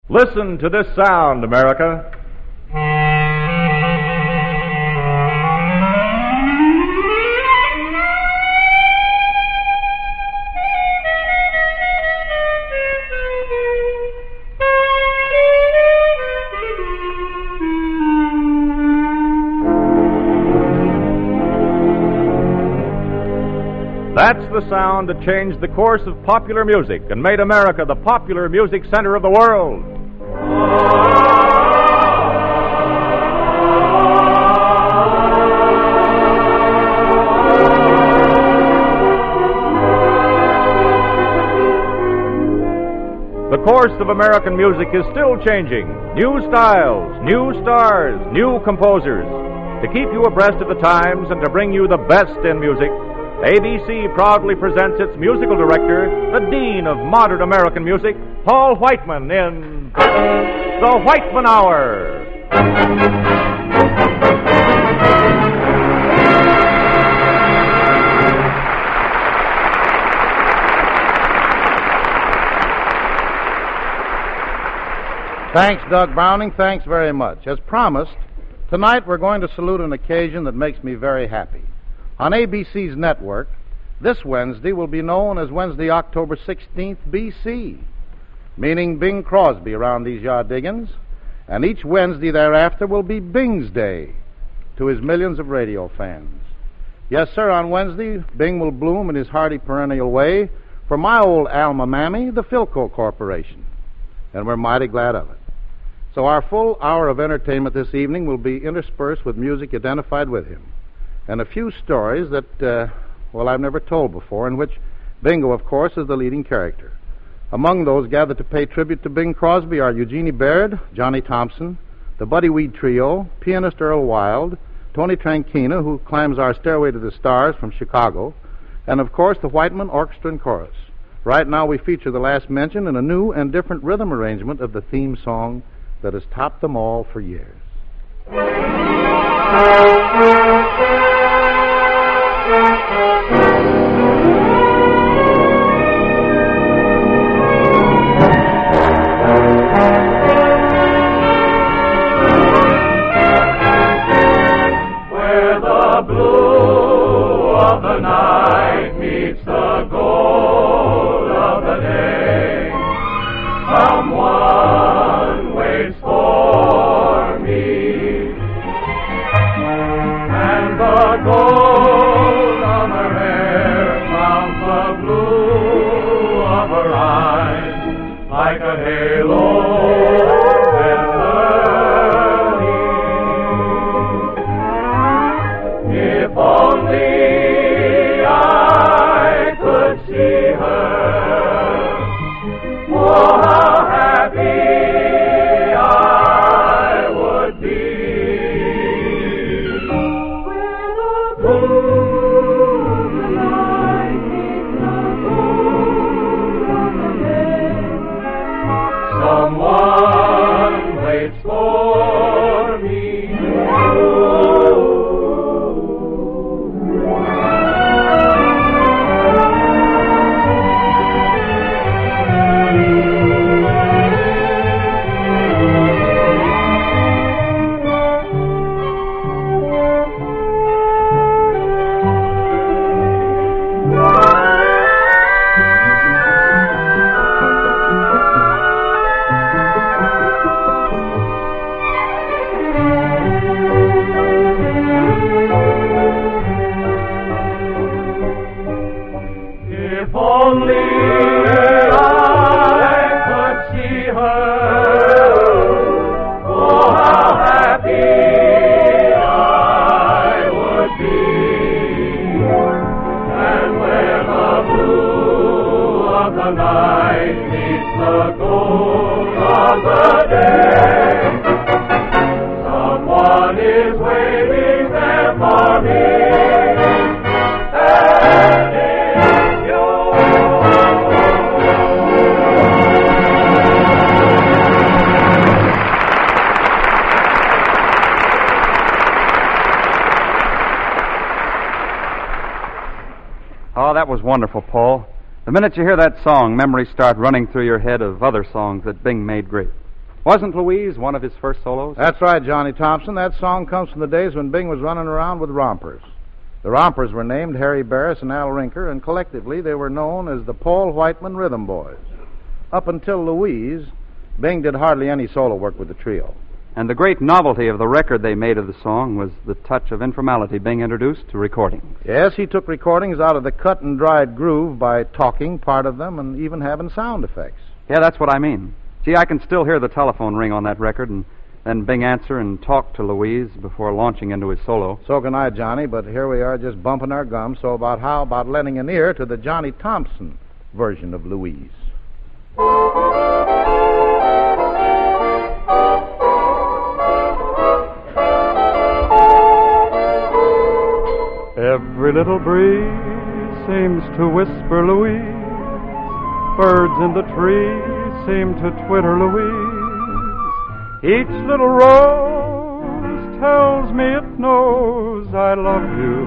Listen to this sound, America. That's the sound that changed the course of popular music and made America the popular music center of the world. The course of American music is still changing. New styles, new stars, new composers. To keep you abreast of the times and to bring you the best in music, ABC proudly presents its musical director, the Dean of Modern American Music, Paul Whiteman, in The Whiteman Hour. Thanks, Doug Browning. Thanks very much. As promised, tonight we're going to salute an occasion that makes me very happy. On ABC's network, this Wednesday will be known as Wednesday, October 16th, BC, meaning Bing Crosby around these yardiggins, and each Wednesday thereafter will be Bing's Day to his millions of radio fans. Yes, sir, on Wednesday, Bing will bloom in his hearty perennial way for my old alma mammy, the Philco Corporation, and we're mighty glad of it. So our full hour of entertainment this evening will be interspersed with music identified with him, and a few stories that, I've never told before, in which Bingo, of course, is the leading character. Among those gathered to pay tribute to Bing Crosby are Eugenie Baird, Johnny Thompson, the Buddy Weed Trio, pianist Earl Wild, Tony Tranquina, who climbs our Stairway to the Stars from Chicago, and, of course, the Whiteman Orchestra and Chorus. Right now we feature the last mentioned in a new and different rhythm arrangement of the theme song that has topped them all for years. Where the blue of the night meets the gold of the day, someone waits for me, and the gold on her hair crowns the blue of her eyes like a halo. If only I could see her, oh, how happy I would be. Where the blue of the night meets the gold of the day, someone waits for me. If only I could see her, oh, how happy I would be. And where the blue of the night meets the gold of the day, someone is waiting there for me. Oh, that was wonderful, Paul. The minute you hear that song, memories start running through your head of other songs that Bing made great. Wasn't Louise one of his first solos? That's right, Johnny Thompson. That song comes from the days when Bing was running around with rompers. The rompers were named Harry Barris and Al Rinker, and collectively they were known as the Paul Whiteman Rhythm Boys. Up until Louise, Bing did hardly any solo work with the trio. And the great novelty of the record they made of the song was the touch of informality Bing introduced to recordings. Yes, he took recordings out of the cut and dried groove by talking part of them and even having sound effects. Yeah, that's what I mean. Gee, I can still hear the telephone ring on that record, and then Bing answer and talk to Louise before launching into his solo. So can I, Johnny, but here we are just bumping our gums, so how about lending an ear to the Johnny Thompson version of Louise? Every little breeze seems to whisper Louise. Birds in the trees seem to twitter Louise. Each little rose tells me it knows I love you,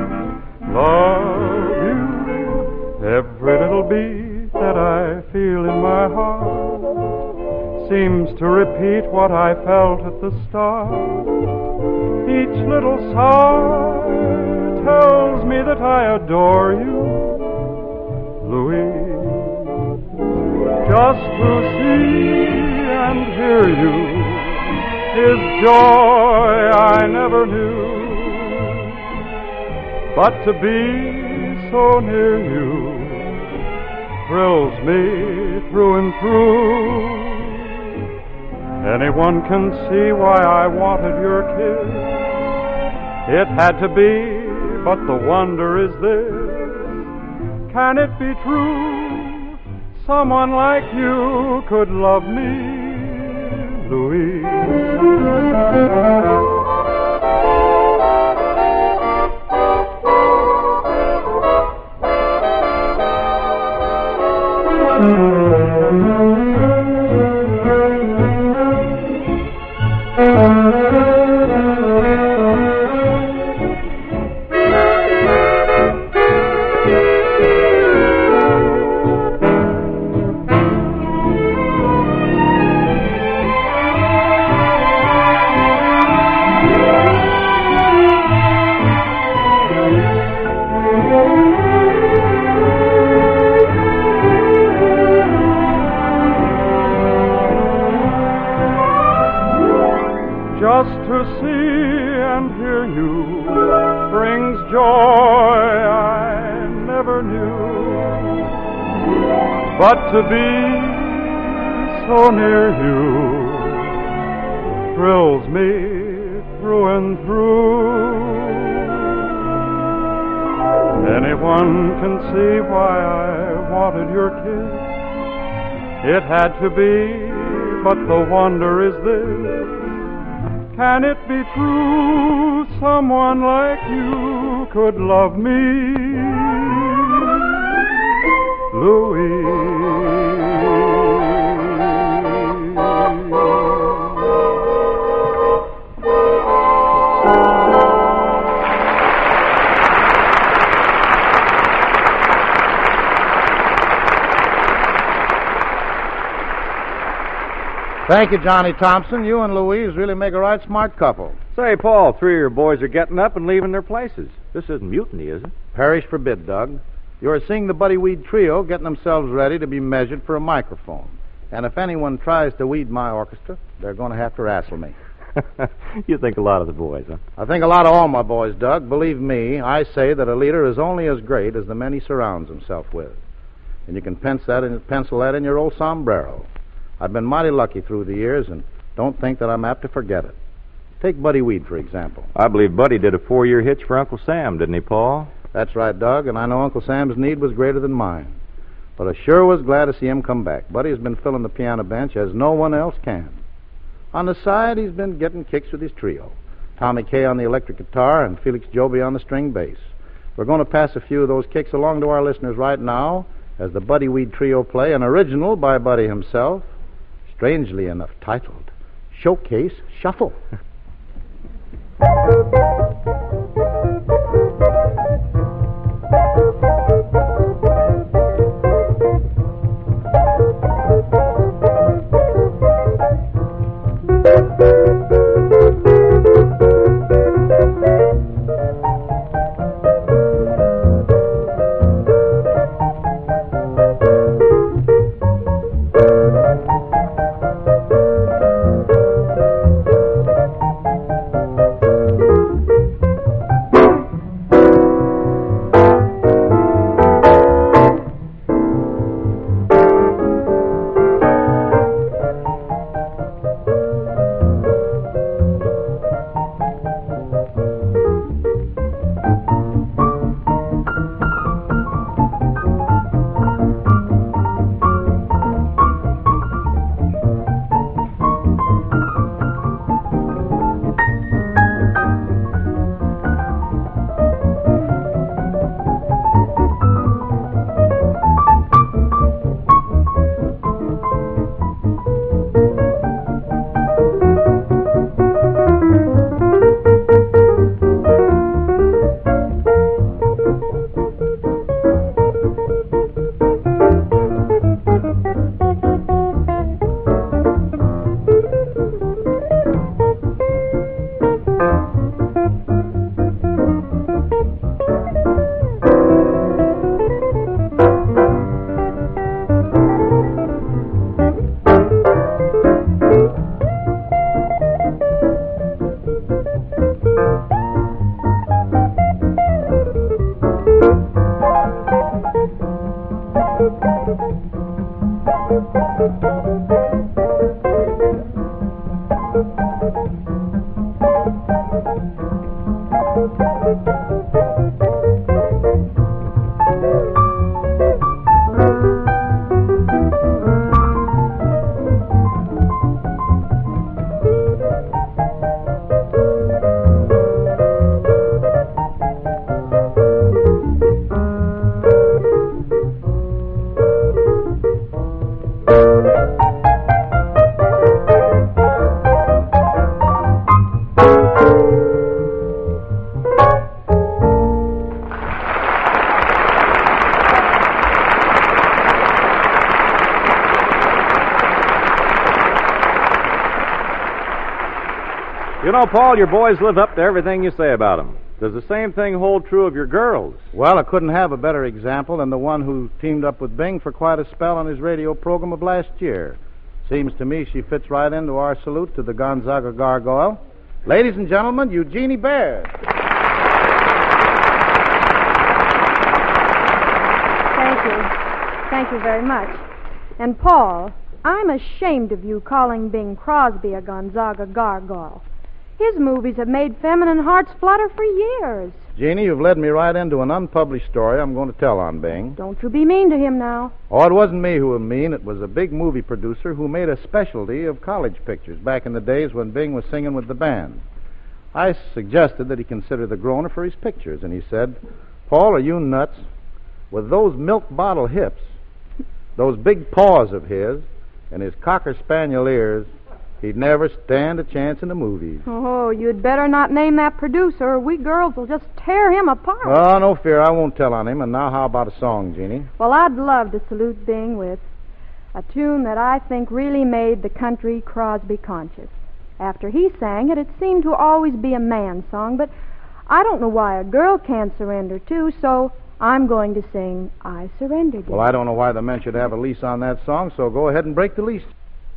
love you. Every little beat that I feel in my heart seems to repeat what I felt at the start. Each little sigh tells me that I adore you, Louise. Just to see and hear you is joy I never knew. But to be so near you thrills me through and through. Anyone can see why I wanted your kiss. It had to be, but the wonder is this: can it be true someone like you could love me, Louise? Just to see and hear you brings joy I never knew. But to be so near you thrills me through and through. Anyone can see why I wanted your kiss. It had to be, but the wonder is this: can it be true someone like you could love me, Louise? Thank you, Johnny Thompson. You and Louise really make a right smart couple. Say, Paul, 3 of your boys are getting up and leaving their places. This isn't mutiny, is it? Parish forbid, Doug. You are seeing the Buddy Weed Trio getting themselves ready to be measured for a microphone. And if anyone tries to weed my orchestra, they're going to have to wrestle me. You think a lot of the boys, huh? I think a lot of all my boys, Doug. Believe me, I say that a leader is only as great as the men he surrounds himself with. And you can pencil that in your old sombrero. I've been mighty lucky through the years and don't think that I'm apt to forget it. Take Buddy Weed, for example. I believe Buddy did a 4-year hitch for Uncle Sam, didn't he, Paul? That's right, Doug, and I know Uncle Sam's need was greater than mine. But I sure was glad to see him come back. Buddy has been filling the piano bench as no one else can. On the side, he's been getting kicks with his trio. Tommy Kay on the electric guitar and Felix Joby on the string bass. We're going to pass a few of those kicks along to our listeners right now as the Buddy Weed Trio play an original by Buddy himself, strangely enough titled Showcase Shuffle. You know, Paul, your boys live up to everything you say about them. Does the same thing hold true of your girls? Well, I couldn't have a better example than the one who teamed up with Bing for quite a spell on his radio program of last year. Seems to me she fits right into our salute to the Gonzaga Gargoyle. Ladies and gentlemen, Eugenie Baird. Thank you. Thank you very much. And, Paul, I'm ashamed of you calling Bing Crosby a Gonzaga Gargoyle. His movies have made feminine hearts flutter for years. Jeannie, you've led me right into an unpublished story I'm going to tell on Bing. Don't you be mean to him now. Oh, it wasn't me who was mean. It was a big movie producer who made a specialty of college pictures back in the days when Bing was singing with the band. I suggested that he consider the groaner for his pictures, and he said, "Paul, are you nuts? With those milk bottle hips, those big paws of his, and his cocker spaniel ears, he'd never stand a chance in the movies." Oh, you'd better not name that producer, or we girls will just tear him apart. Oh, no fear, I won't tell on him. And now how about a song, Jeannie? Well, I'd love to salute Bing with a tune that I think really made the country Crosby conscious. After he sang it, it seemed to always be a man's song, but I don't know why a girl can't surrender, too, so I'm going to sing I Surrendered. Well, I don't know why the men should have a lease on that song, so go ahead and break the lease.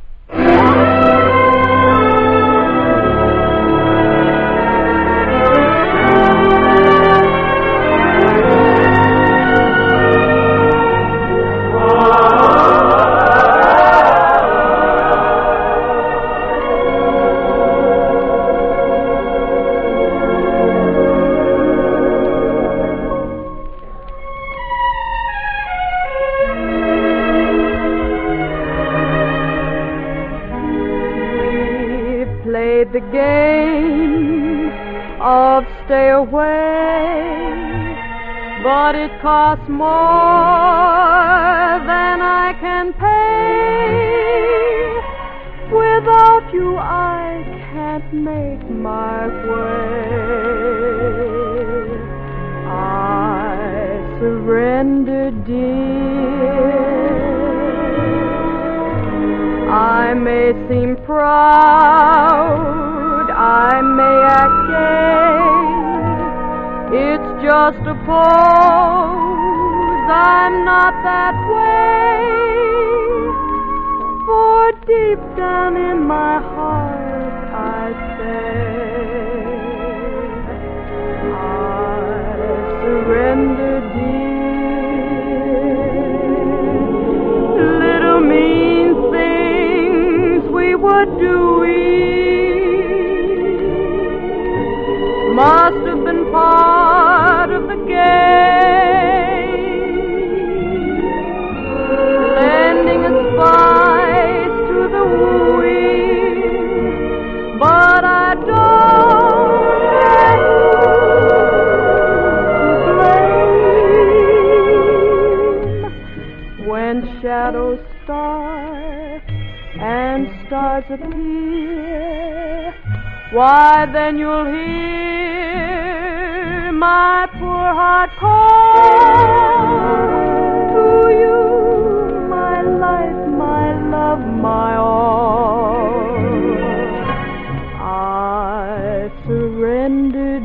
The game of stay away, but it costs more than I can pay. Without you I can't make my way. I surrender, dear. I may seem proud, I may act gay. It's just a pose, I'm not that way. For deep down in my heart I say, I surrender, dear. Little mean things we were doing must have been part of the game, lending a spice to the wooing, but I don't have to blame when shadows start and stars appear. Why, then you'll hear my poor heart call to you, my life, my love, my all. I surrender,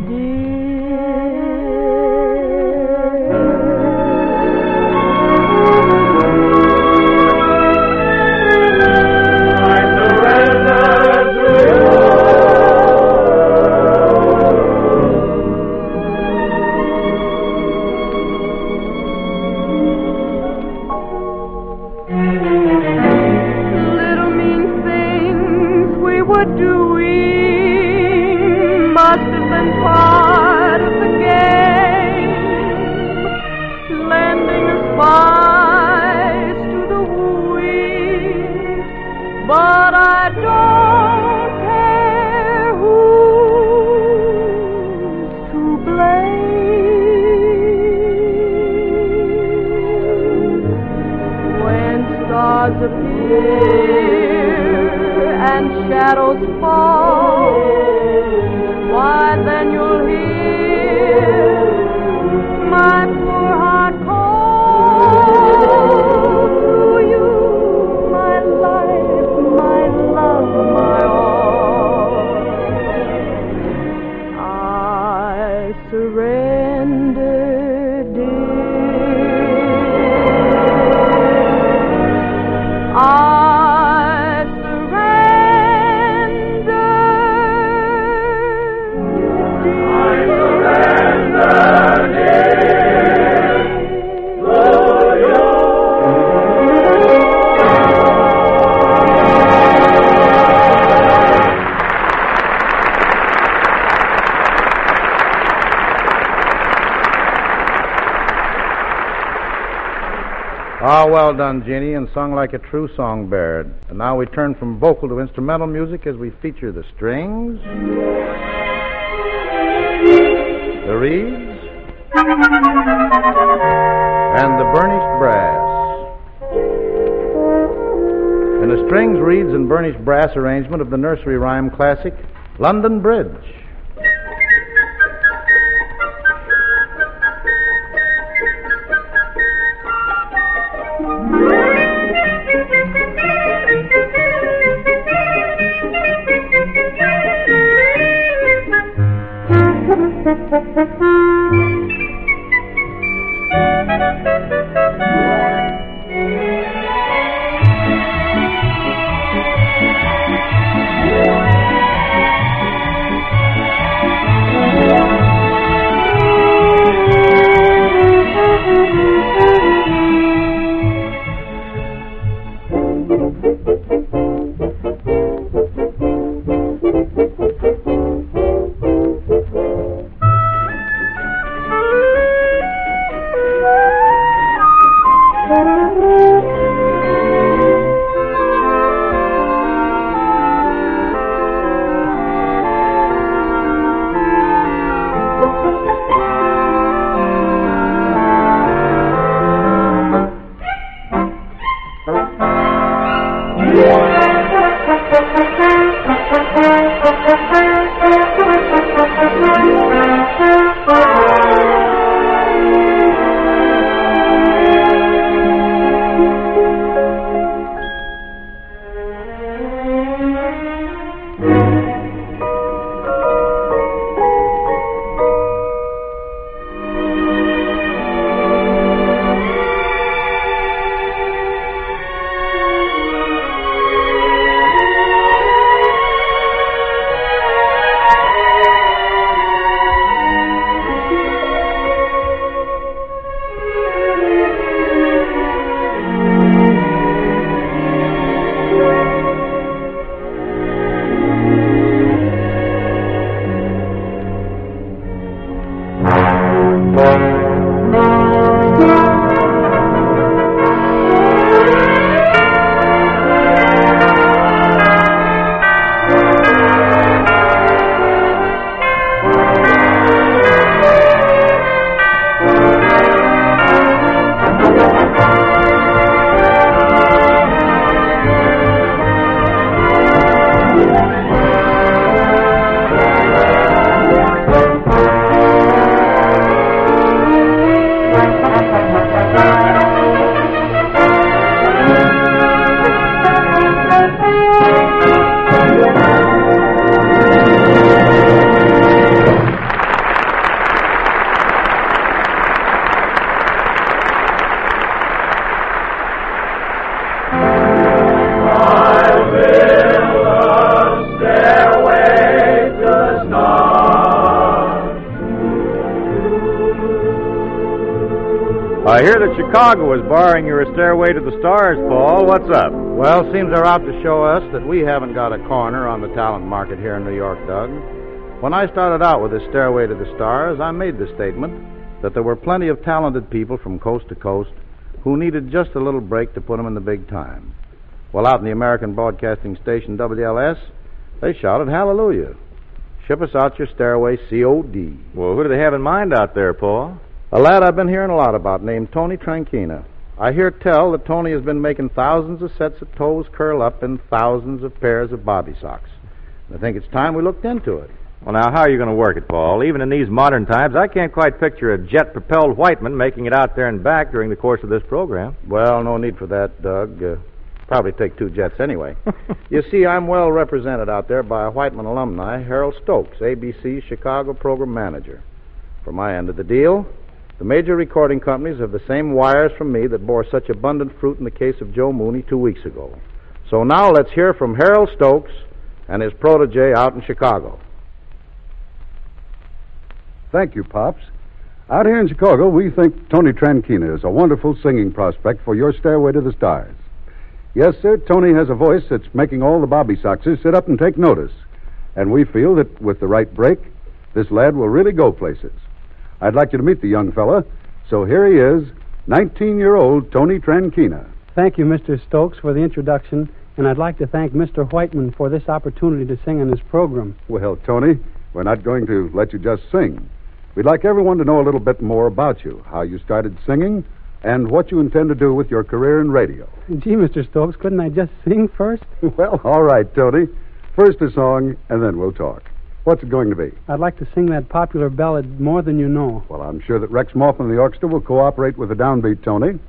doing must have been part of the game, lending a spice to the wooing, but I don't care who's to blame. When stars appear and shadows fall, why then you'll hear my poor heart call to you, my life, my love, my all. I surrender, dear. I Ah, well done, Jeannie, and sung like a true songbird. And now we turn from vocal to instrumental music as we feature the strings, the reeds, and the burnished brass. In a strings, reeds, and burnished brass arrangement of the nursery rhyme classic, London Bridge. I hear that Chicago is borrowing your Stairway to the Stars, Paul. What's up? Well, seems they're out to show us that we haven't got a corner on the talent market here in New York, Doug. When I started out with this Stairway to the Stars, I made the statement that there were plenty of talented people from coast to coast who needed just a little break to put them in the big time. Well, out in the American broadcasting station WLS, they shouted hallelujah. Ship us out your Stairway COD. Well, who do they have in mind out there, Paul? A lad I've been hearing a lot about named Tony Tranquina. I hear tell that Tony has been making thousands of sets of toes curl up in thousands of pairs of bobby socks. I think it's time we looked into it. Well, now, how are you going to work it, Paul? Even in these modern times, I can't quite picture a jet-propelled Whiteman making it out there and back during the course of this program. Well, no need for that, Doug. Probably take 2 jets anyway. You see, I'm well represented out there by a Whiteman alumni, Harold Stokes, ABC's Chicago program manager. For my end of the deal, the major recording companies have the same wires from me that bore such abundant fruit in the case of Joe Mooney 2 weeks ago. So now let's hear from Harold Stokes and his protege out in Chicago. Thank you, Pops. Out here in Chicago, we think Tony Tranquina is a wonderful singing prospect for your Stairway to the Stars. Yes, sir, Tony has a voice that's making all the Bobby Soxers sit up and take notice. And we feel that with the right break, this lad will really go places. I'd like you to meet the young fella. So here he is, 19-year-old Tony Tranquina. Thank you, Mr. Stokes, for the introduction, and I'd like to thank Mr. Whiteman for this opportunity to sing on his program. Well, Tony, we're not going to let you just sing. We'd like everyone to know a little bit more about you, how you started singing, and what you intend to do with your career in radio. Gee, Mr. Stokes, couldn't I just sing first? Well, all right, Tony. First a song, and then we'll talk. What's it going to be? I'd like to sing that popular ballad, More Than You Know. Well, I'm sure that Rex Moffman and the orchestra will cooperate with the downbeat, Tony.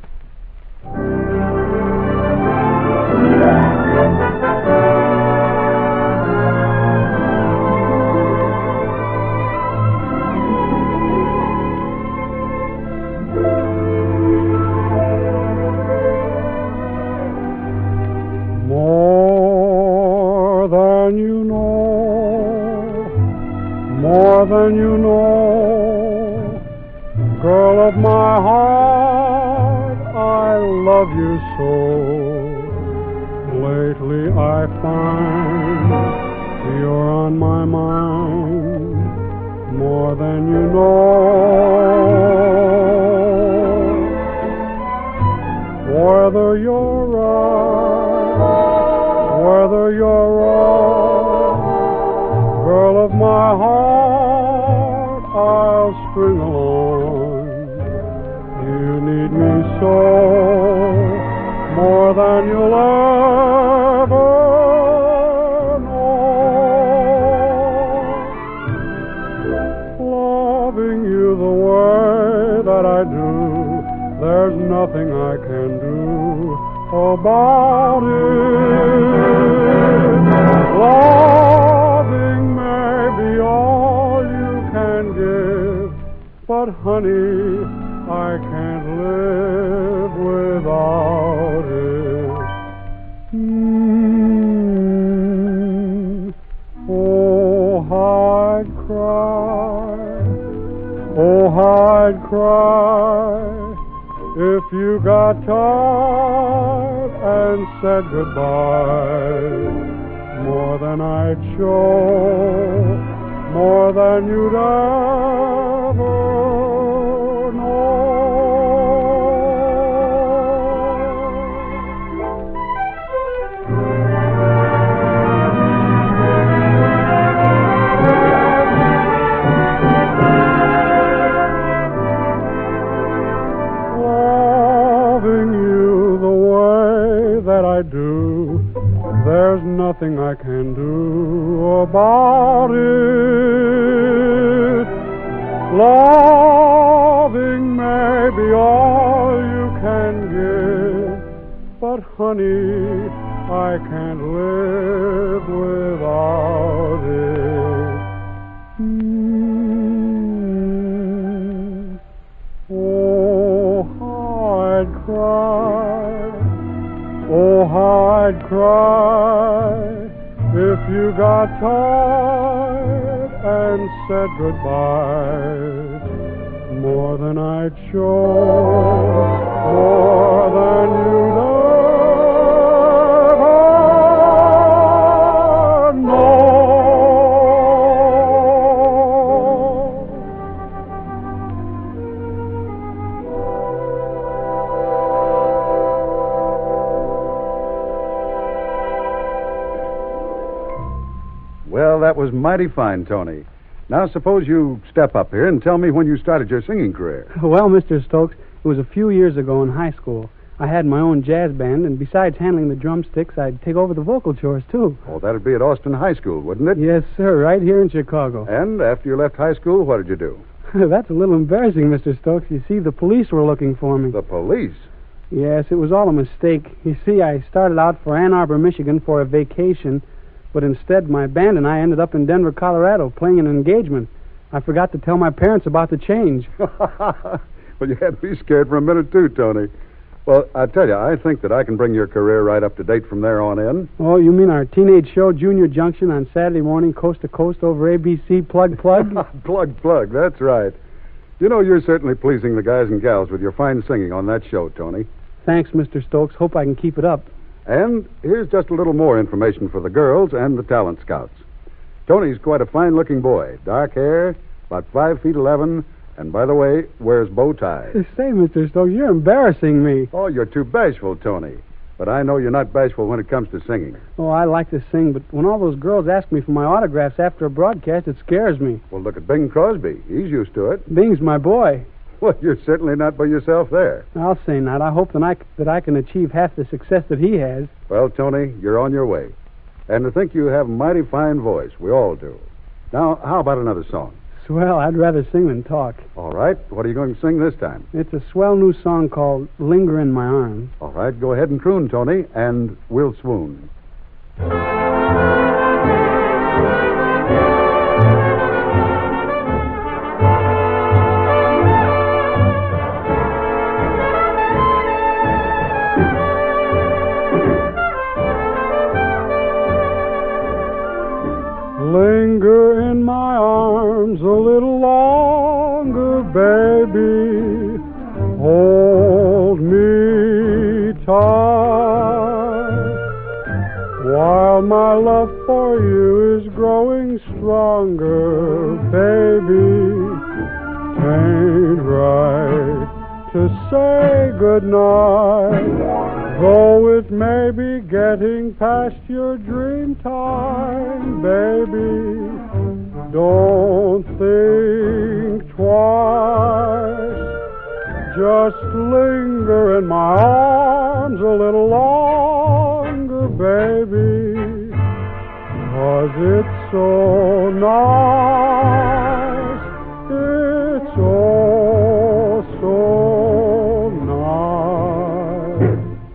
More than you know, girl of my heart, I love you so. Lately I find you're on my mind, more than you know. Whether you're right, whether you're wrong, girl of my heart, I'll string along. You need me so, more than you'll ever know. Loving you the way that I do, there's nothing I can do about it. Loving may be all you can give, but honey, I can't live without it. Oh, I'd cry, oh, I'd cry if you got tired and said goodbye. More than I'd show, more than you'd ever know. Loving you the way that I do, there's nothing I can do about it. Loving may be all you can give, but honey, I can't live without it. Oh, I'd cry, oh, I'd cry if you got tired and said goodbye. More than I'd show, more than you'd Well, that was mighty fine, Tony. Now, suppose you step up here and tell me when you started your singing career. Well, Mr. Stokes, it was a few years ago in high school. I had my own jazz band, and besides handling the drumsticks, I'd take over the vocal chores, too. Oh, that'd be at Austin High School, wouldn't it? Yes, sir, right here in Chicago. And after you left high school, what did you do? That's a little embarrassing, Mr. Stokes. You see, the police were looking for me. The police? Yes, it was all a mistake. You see, I started out for Ann Arbor, Michigan for a vacation, but instead my band and I ended up in Denver, Colorado, playing an engagement. I forgot to tell my parents about the change. Well, you had me scared for a minute, too, Tony. Well, I tell you, I think that I can bring your career right up to date from there on in. Oh, you mean our teenage show, Junior Junction, on Saturday morning, coast to coast over ABC, plug. Plug, that's right. You know, you're certainly pleasing the guys and gals with your fine singing on that show, Tony. Thanks, Mr. Stokes. Hope I can keep it up. And here's just a little more information for the girls and the talent scouts. Tony's quite a fine-looking boy. Dark hair, about 5 feet 11, and, by the way, wears bow ties. Say, Mr. Stokes, you're embarrassing me. Oh, you're too bashful, Tony. But I know you're not bashful when it comes to singing. Oh, I like to sing, but when all those girls ask me for my autographs after a broadcast, it scares me. Well, look at Bing Crosby. He's used to it. Bing's my boy. Well, you're certainly not by yourself there. I'll say not. I hope that I can achieve half the success that he has. Well, Tony, you're on your way. And to think you have a mighty fine voice. We all do. Now, how about another song? Swell. I'd rather sing than talk. All right. What are you going to sing this time? It's a swell new song called Linger in My Arms. All right. Go ahead and croon, Tony, and we'll swoon. Linger in my arms a little longer, baby. Hold me tight. While my love for you is growing stronger, baby. 'Tain't right to say goodnight. Though it may be getting past your dream time, baby, don't think twice. Just linger in my arms a little longer, baby, 'cause it's so nice. It's oh so nice.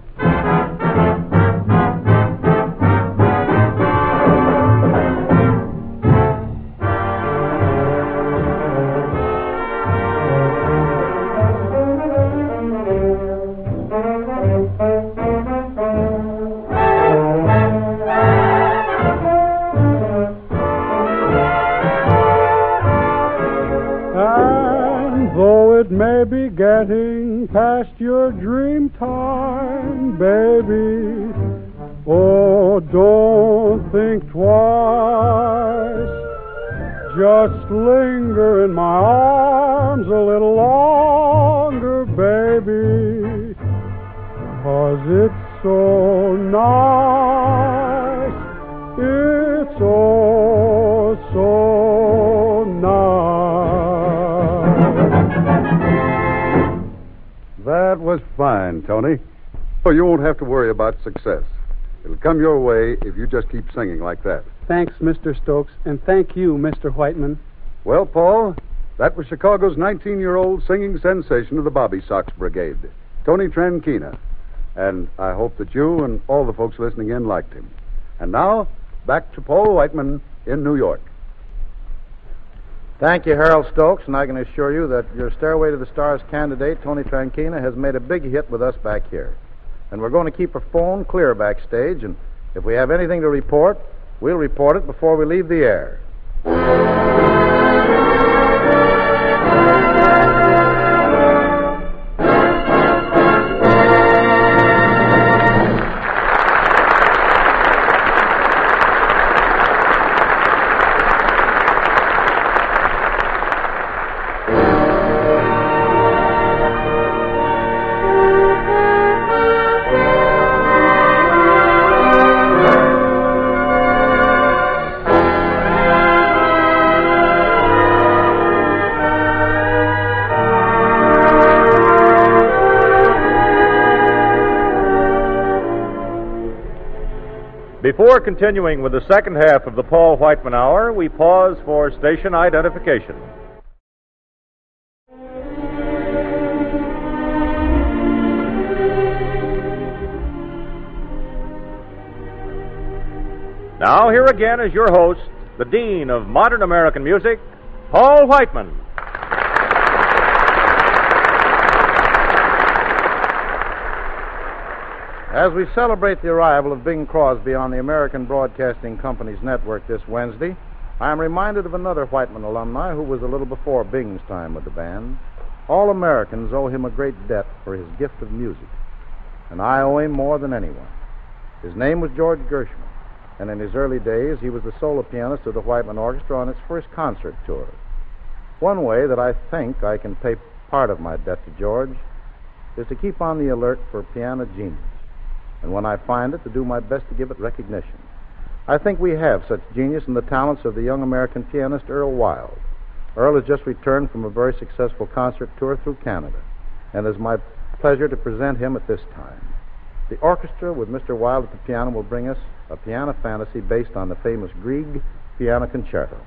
It may be getting past your dream time, baby. Oh, don't think twice. Just linger in my arms a little longer, baby, 'cause it's so nice. It's oh so nice. That was fine, Tony. Oh, you won't have to worry about success. It'll come your way if you just keep singing like that. Thanks, Mr. Stokes, and thank you, Mr. Whiteman. Well, Paul, that was Chicago's 19-year-old singing sensation of the Bobby Sox Brigade, Tony Trankina. And I hope that you and all the folks listening in liked him. And now, back to Paul Whiteman in New York. Thank you, Harold Stokes, and I can assure you that your Stairway to the Stars candidate, Tony Trankina, has made a big hit with us back here. And we're going to keep our phone clear backstage, and if we have anything to report, we'll report it before we leave the air. Before continuing with the second half of the Paul Whiteman Hour, we pause for station identification. Now, here again is your host, the Dean of Modern American Music, Paul Whiteman. As we celebrate the arrival of Bing Crosby on the American Broadcasting Company's network this Wednesday, I am reminded of another Whiteman alumni who was a little before Bing's time with the band. All Americans owe him a great debt for his gift of music, and I owe him more than anyone. His name was George Gershwin, and in his early days he was the solo pianist of the Whiteman Orchestra on its first concert tour. One way that I think I can pay part of my debt to George is to keep on the alert for piano genius, and when I find it, to do my best to give it recognition. I think we have such genius in the talents of the young American pianist Earl Wild. Earl has just returned from a very successful concert tour through Canada, and it is my pleasure to present him at this time. The orchestra, with Mr. Wild at the piano, will bring us a piano fantasy based on the famous Grieg Piano Concerto.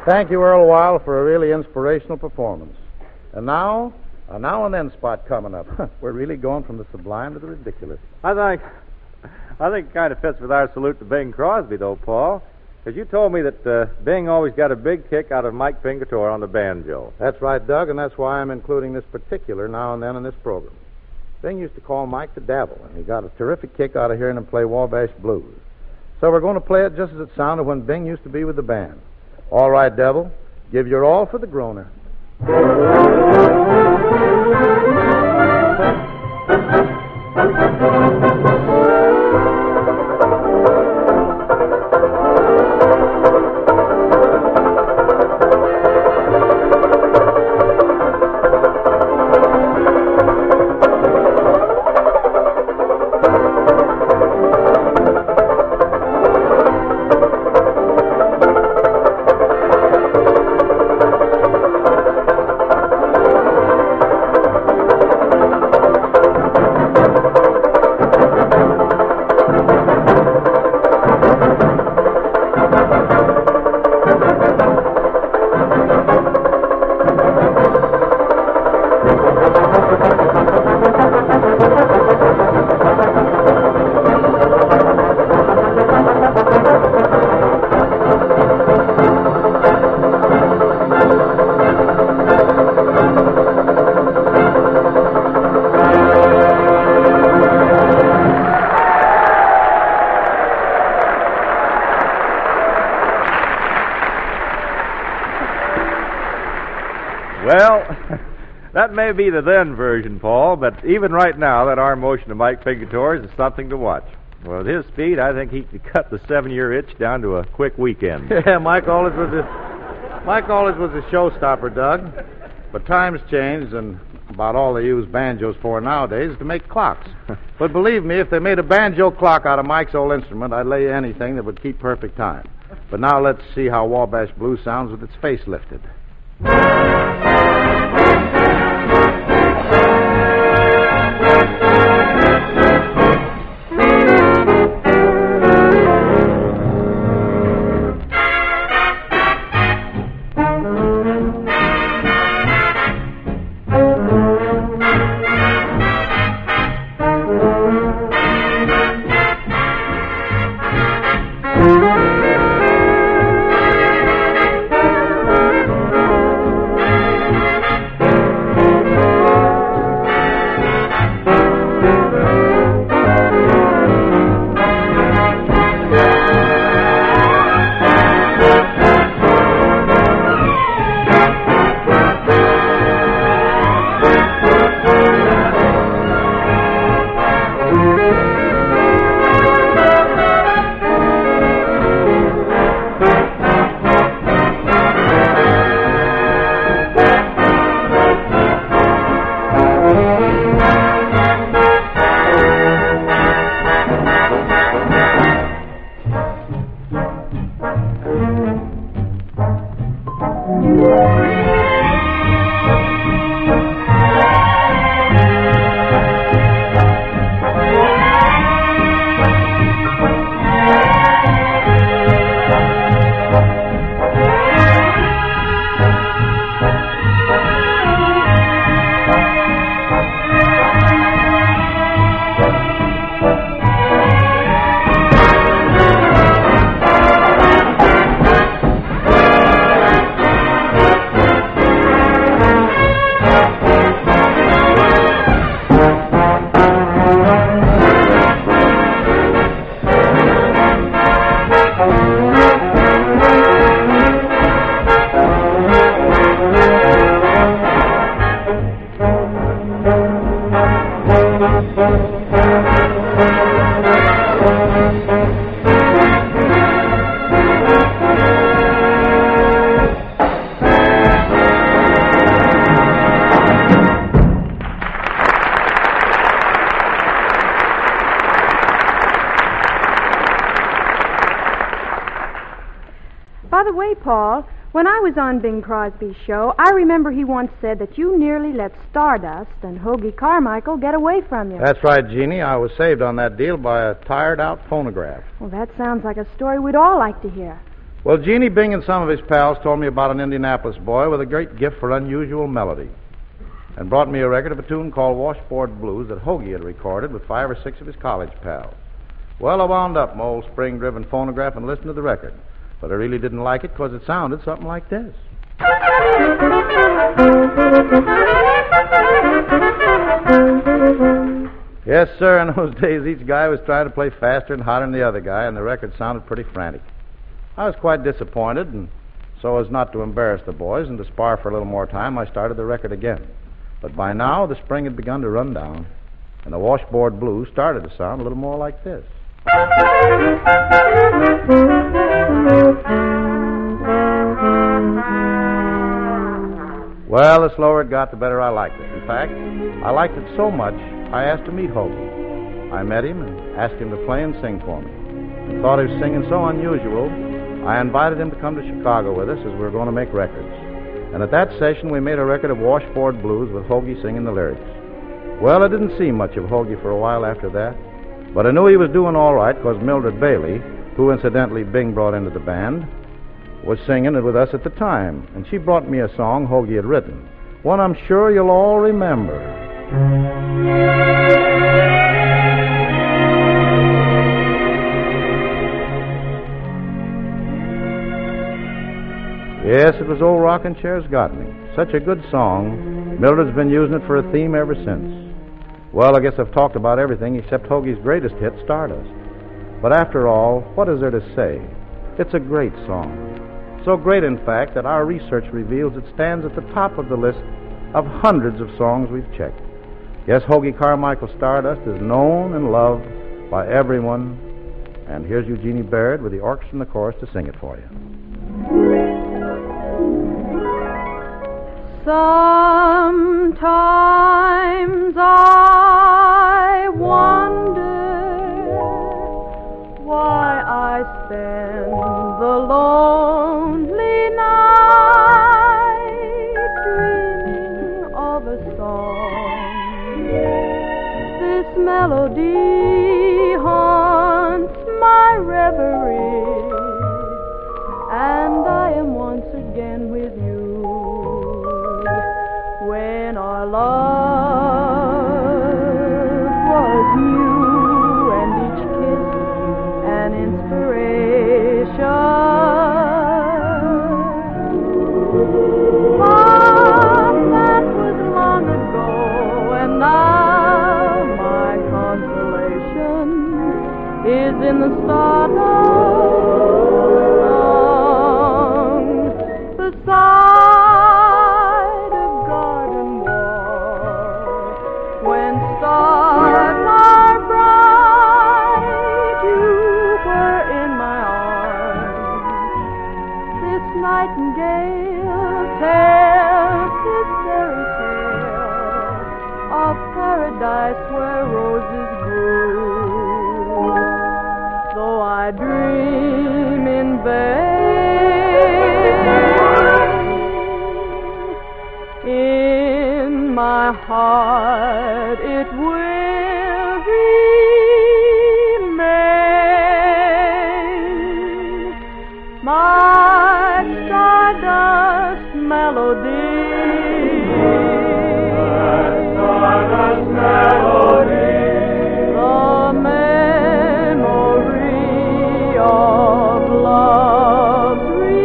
Thank you, Earl Wild, for a really inspirational performance. And now, a now and then spot coming up. We're really going from the sublime to the ridiculous. I think it kind of fits with our salute to Bing Crosby, though, Paul. Because you told me that Bing always got a big kick out of Mike Pingatore on the banjo. That's right, Doug, and that's why I'm including this particular now and then in this program. Bing used to call Mike the Devil, and he got a terrific kick out of hearing him play Wabash Blues. So we're going to play it just as it sounded when Bing used to be with the band. All right, Devil, give your all for the groaner. Well, that may be the then version, Paul, but even right now, that arm motion of Mike Pingatore's is something to watch. Well, at his speed, I think he could cut the 7-year itch down to a quick weekend. Yeah, Mike always was a showstopper, Doug. But times changed, and about all they use banjos for nowadays is to make clocks. But believe me, if they made a banjo clock out of Mike's old instrument, I'd lay you anything that would keep perfect time. But now let's see how Wabash Blues sounds with its face lifted. By the way, Paul, when I was on Bing Crosby's show, I remember he once said that you nearly let Stardust and Hoagie Carmichael get away from you. That's right, Jeannie. I was saved on that deal by a tired-out phonograph. Well, that sounds like a story we'd all like to hear. Well, Jeannie Bing and some of his pals told me about an Indianapolis boy with a great gift for unusual melody and brought me a record of a tune called Washboard Blues that Hoagie had recorded with 5 or 6 of his college pals. Well, I wound up my old spring-driven phonograph and listened to the record, but I really didn't like it because it sounded something like this. Yes, sir, in those days each guy was trying to play faster and hotter than the other guy, and the record sounded pretty frantic. I was quite disappointed, and so as not to embarrass the boys and to spar for a little more time, I started the record again. But by now, the spring had begun to run down, and the Washboard Blues started to sound a little more like this. Well, the slower it got, the better I liked it. In fact, I liked it so much, I asked to meet Hoagie. I met him and asked him to play and sing for me. And thought he was singing so unusual, I invited him to come to Chicago with us as we were going to make records. And at that session, we made a record of Washboard Blues with Hoagie singing the lyrics. Well, I didn't see much of Hoagie for a while after that, but I knew he was doing all right because Mildred Bailey, who incidentally Bing brought into the band, was singing it with us at the time. And she brought me a song Hoagie had written, one I'm sure you'll all remember. Yes, it was Old Rockin' Chair's Got Me. Such a good song. Mildred's been using it for a theme ever since. Well, I guess I've talked about everything except Hoagie's greatest hit, Stardust. But after all, what is there to say? It's a great song. So great, in fact, that our research reveals it stands at the top of the list of hundreds of songs we've checked. Yes, Hoagie Carmichael's Stardust is known and loved by everyone. And here's Eugenie Baird with the orchestra and the chorus to sing it for you. Sometimes I wonder why I spend the lonely night dreaming of a song. This melody haunts my reverie, and I am once again with you. When our love was new and each kiss an inspiration. But that was long ago, and now my consolation is in the Stardust song. The side of garden wall, when stars are bright, you were in my arms. This nightingale tells this fairy tale of paradise where roses grew. Though I dream in vain, in my heart it will remain, my Stardust melody. Stardust melody. The memory of love's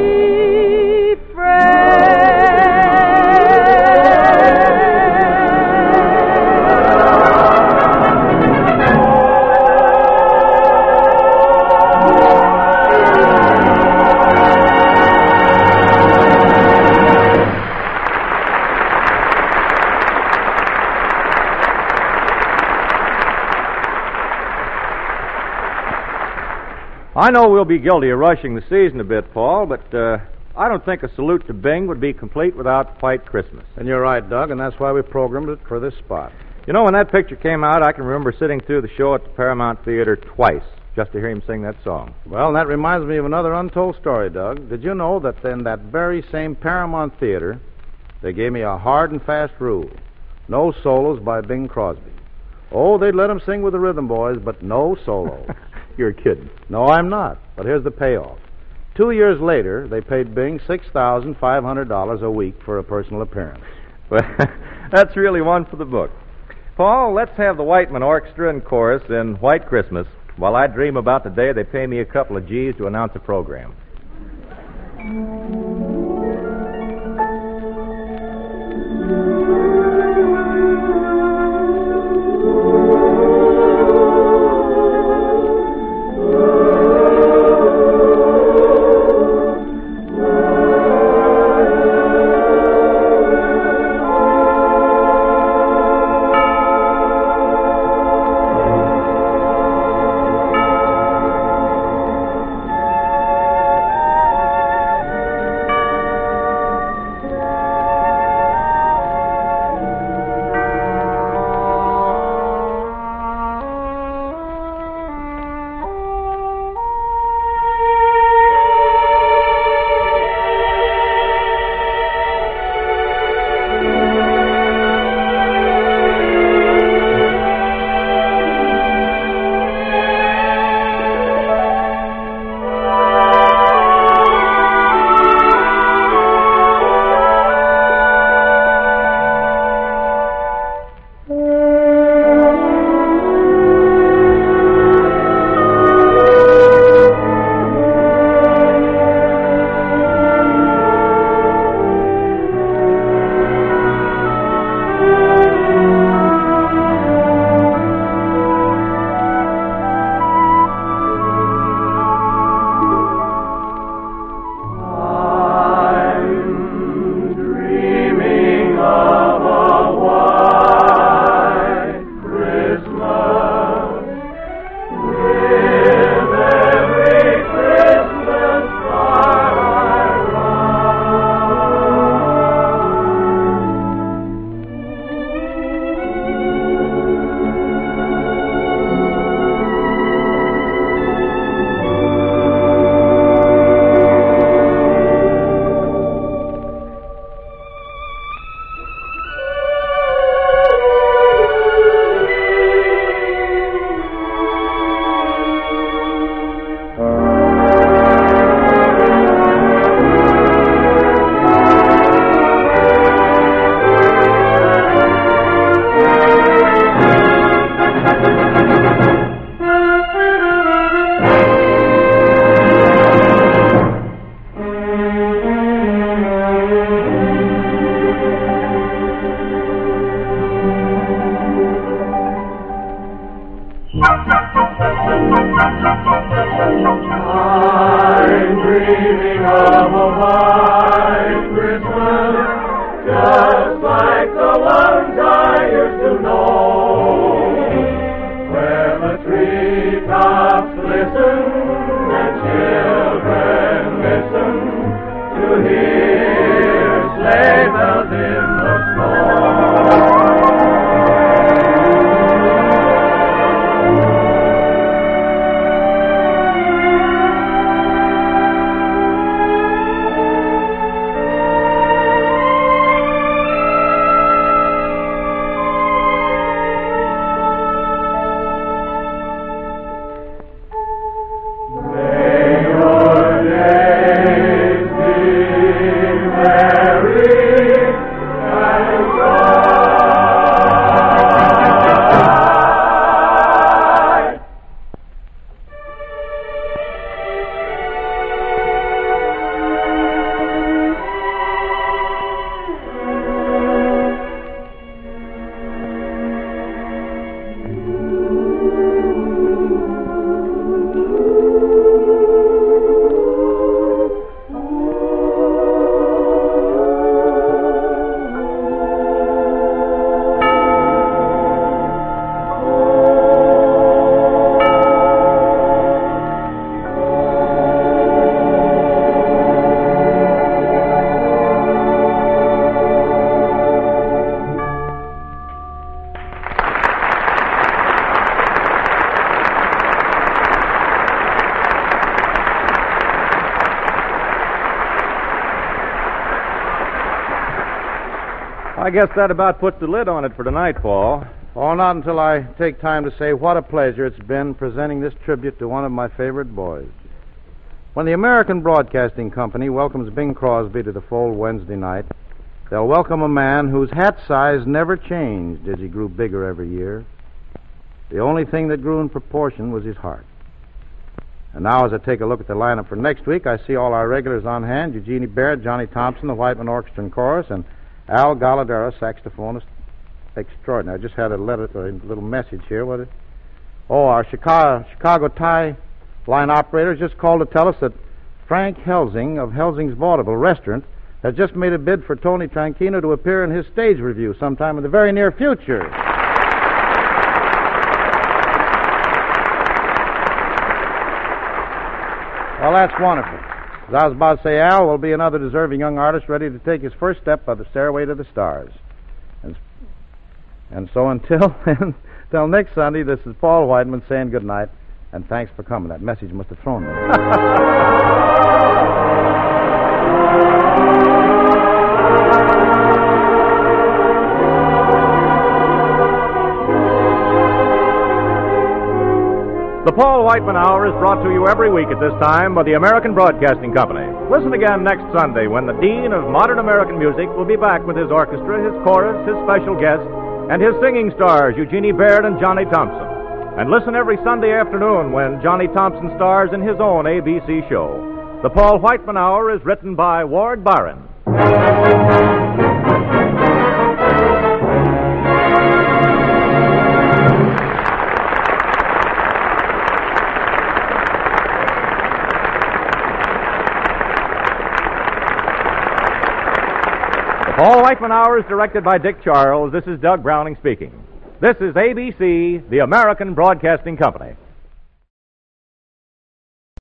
I know we'll be guilty of rushing the season a bit, Paul, but I don't think a salute to Bing would be complete without White Christmas. And you're right, Doug, and that's why we programmed it for this spot. You know, when that picture came out, I can remember sitting through the show at the Paramount Theater twice just to hear him sing that song. Well, and that reminds me of another untold story, Doug. Did you know that in that very same Paramount Theater, they gave me a hard and fast rule: no solos by Bing Crosby. Oh, they'd let him sing with the Rhythm Boys, but no solos. You're kidding. No, I'm not. But here's the payoff. 2 years later, they paid Bing $6,500 a week for a personal appearance. Well, that's really one for the book. Paul, let's have the Whiteman Orchestra and Chorus in White Christmas while I dream about the day they pay me a couple of G's to announce a program. I'm dreaming of a white Christmas, just like the ones I used to know, where the treetops glisten and children listen to hear sleigh bells in the snow. I guess that about puts the lid on it for tonight, Paul. Oh, not until I take time to say what a pleasure it's been presenting this tribute to one of my favorite boys. When the American Broadcasting Company welcomes Bing Crosby to the fold Wednesday night, they'll welcome a man whose hat size never changed as he grew bigger every year. The only thing that grew in proportion was his heart. And now, as I take a look at the lineup for next week, I see all our regulars on hand: Eugenie Baird, Johnny Thompson, the Whiteman Orchestra and Chorus, and Al Galadera, saxophonist extraordinary. I just had a little message here. Our Chicago Thai line operator just called to tell us that Frank Helsing of Helsing's Vaudeville Restaurant has just made a bid for Tony Tranchino to appear in his stage review sometime in the very near future. Well, that's wonderful. As I was about to say, Al will be another deserving young artist ready to take his first step by the stairway to the stars. And so until next Sunday, this is Paul Whiteman saying good night, and thanks for coming. That message must have thrown me. The Paul Whiteman Hour is brought to you every week at this time by the American Broadcasting Company. Listen again next Sunday when the Dean of Modern American Music will be back with his orchestra, his chorus, his special guest, and his singing stars, Eugenie Baird and Johnny Thompson. And listen every Sunday afternoon when Johnny Thompson stars in his own ABC show. The Paul Whiteman Hour is written by Ward Byron. Paul Whiteman Hour is directed by Dick Charles. This is Doug Browning speaking. This is ABC, the American Broadcasting Company.